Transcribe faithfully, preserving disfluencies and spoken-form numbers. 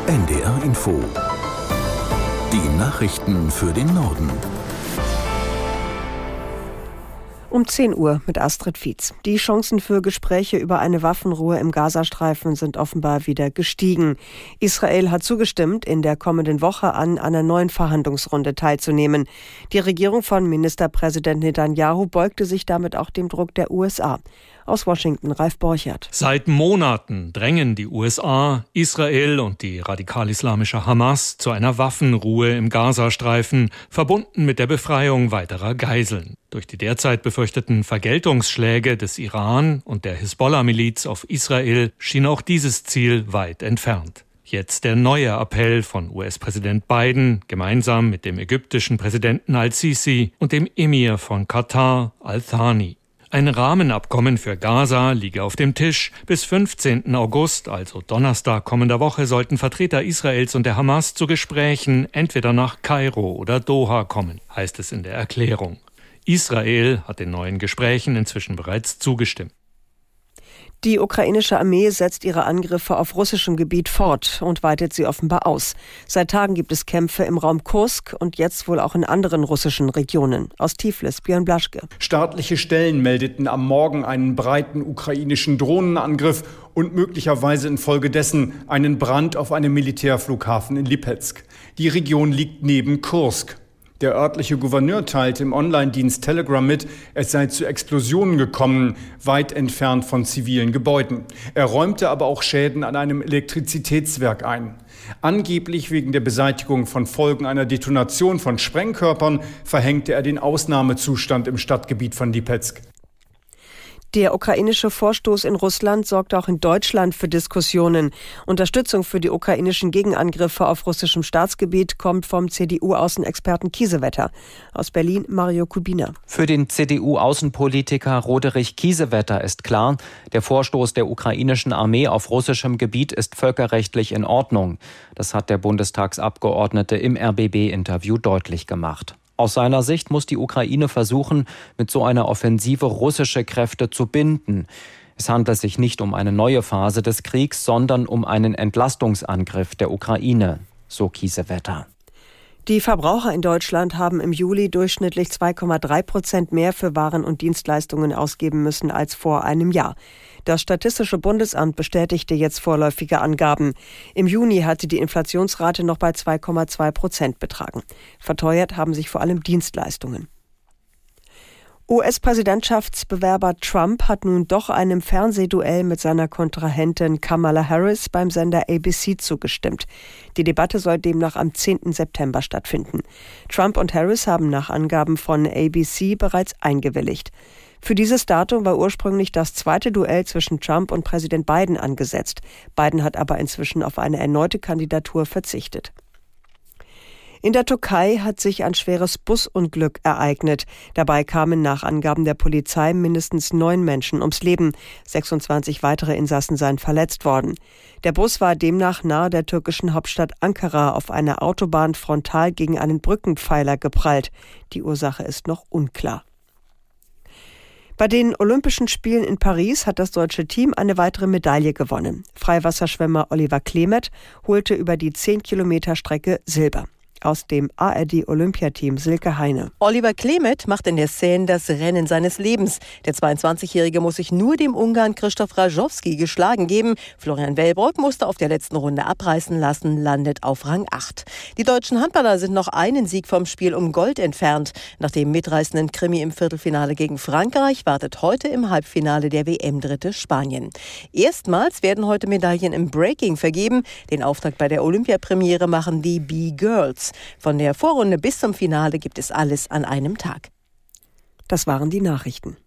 N D R Info. Die Nachrichten für den Norden. Um zehn Uhr mit Astrid Fietz. Die Chancen für Gespräche über eine Waffenruhe im Gazastreifen sind offenbar wieder gestiegen. Israel hat zugestimmt, in der kommenden Woche an einer neuen Verhandlungsrunde teilzunehmen. Die Regierung von Ministerpräsident Netanyahu beugte sich damit auch dem Druck der U S A. Aus Washington, Ralf Borchert. Seit Monaten drängen die U S A, Israel und die radikal-islamische Hamas zu einer Waffenruhe im Gazastreifen, verbunden mit der Befreiung weiterer Geiseln. Durch die derzeit befürchteten Vergeltungsschläge des Iran und der Hisbollah-Miliz auf Israel schien auch dieses Ziel weit entfernt. Jetzt der neue Appell von U S-Präsident Biden, gemeinsam mit dem ägyptischen Präsidenten al-Sisi und dem Emir von Katar, Al-Thani. Ein Rahmenabkommen für Gaza liege auf dem Tisch. Bis fünfzehnten August, also Donnerstag kommender Woche, sollten Vertreter Israels und der Hamas zu Gesprächen entweder nach Kairo oder Doha kommen, heißt es in der Erklärung. Israel hat den neuen Gesprächen inzwischen bereits zugestimmt. Die ukrainische Armee setzt ihre Angriffe auf russischem Gebiet fort und weitet sie offenbar aus. Seit Tagen gibt es Kämpfe im Raum Kursk und jetzt wohl auch in anderen russischen Regionen. Aus Tiflis, Björn Blaschke. Staatliche Stellen meldeten am Morgen einen breiten ukrainischen Drohnenangriff und möglicherweise infolgedessen einen Brand auf einem Militärflughafen in Lipezk. Die Region liegt neben Kursk. Der örtliche Gouverneur teilte im Online-Dienst Telegram mit, es sei zu Explosionen gekommen, weit entfernt von zivilen Gebäuden. Er räumte aber auch Schäden an einem Elektrizitätswerk ein. Angeblich wegen der Beseitigung von Folgen einer Detonation von Sprengkörpern verhängte er den Ausnahmezustand im Stadtgebiet von Lipezk. Der ukrainische Vorstoß in Russland sorgt auch in Deutschland für Diskussionen. Unterstützung für die ukrainischen Gegenangriffe auf russischem Staatsgebiet kommt vom C D U-Außenexperten Kiesewetter. Aus Berlin Mario Kubina. Für den C D U-Außenpolitiker Roderich Kiesewetter ist klar, der Vorstoß der ukrainischen Armee auf russischem Gebiet ist völkerrechtlich in Ordnung. Das hat der Bundestagsabgeordnete im R B B-Interview deutlich gemacht. Aus seiner Sicht muss die Ukraine versuchen, mit so einer Offensive russische Kräfte zu binden. Es handelt sich nicht um eine neue Phase des Kriegs, sondern um einen Entlastungsangriff der Ukraine, so Kiesewetter. Die Verbraucher in Deutschland haben im Juli durchschnittlich zwei Komma drei Prozent mehr für Waren und Dienstleistungen ausgeben müssen als vor einem Jahr. Das Statistische Bundesamt bestätigte jetzt vorläufige Angaben. Im Juni hatte die Inflationsrate noch bei zwei Komma zwei Prozent betragen. Verteuert haben sich vor allem Dienstleistungen. U S-Präsidentschaftsbewerber Trump hat nun doch einem Fernsehduell mit seiner Kontrahentin Kamala Harris beim Sender A B C zugestimmt. Die Debatte soll demnach am zehnten September stattfinden. Trump und Harris haben nach Angaben von A B C bereits eingewilligt. Für dieses Datum war ursprünglich das zweite Duell zwischen Trump und Präsident Biden angesetzt. Biden hat aber inzwischen auf eine erneute Kandidatur verzichtet. In der Türkei hat sich ein schweres Busunglück ereignet. Dabei kamen nach Angaben der Polizei mindestens neun Menschen ums Leben. sechsundzwanzig weitere Insassen seien verletzt worden. Der Bus war demnach nahe der türkischen Hauptstadt Ankara auf einer Autobahn frontal gegen einen Brückenpfeiler geprallt. Die Ursache ist noch unklar. Bei den Olympischen Spielen in Paris hat das deutsche Team eine weitere Medaille gewonnen. Freiwasserschwimmer Oliver Klemet holte über die zehn Kilometer Strecke Silber. Aus dem A R D-Olympiateam Silke Heine. Oliver Klemet macht in der Seine das Rennen seines Lebens. Der zweiundzwanzigjährige muss sich nur dem Ungarn Krzysztof Rajowski geschlagen geben. Florian Wellbrock musste auf der letzten Runde abreißen lassen, landet auf Rang acht. Die deutschen Handballer sind noch einen Sieg vom Spiel um Gold entfernt. Nach dem mitreißenden Krimi im Viertelfinale gegen Frankreich wartet heute im Halbfinale der W M-Dritte Spanien. Erstmals werden heute Medaillen im Breaking vergeben. Den Auftakt bei der Olympiapremiere machen die B-Girls. Von der Vorrunde bis zum Finale gibt es alles an einem Tag. Das waren die Nachrichten.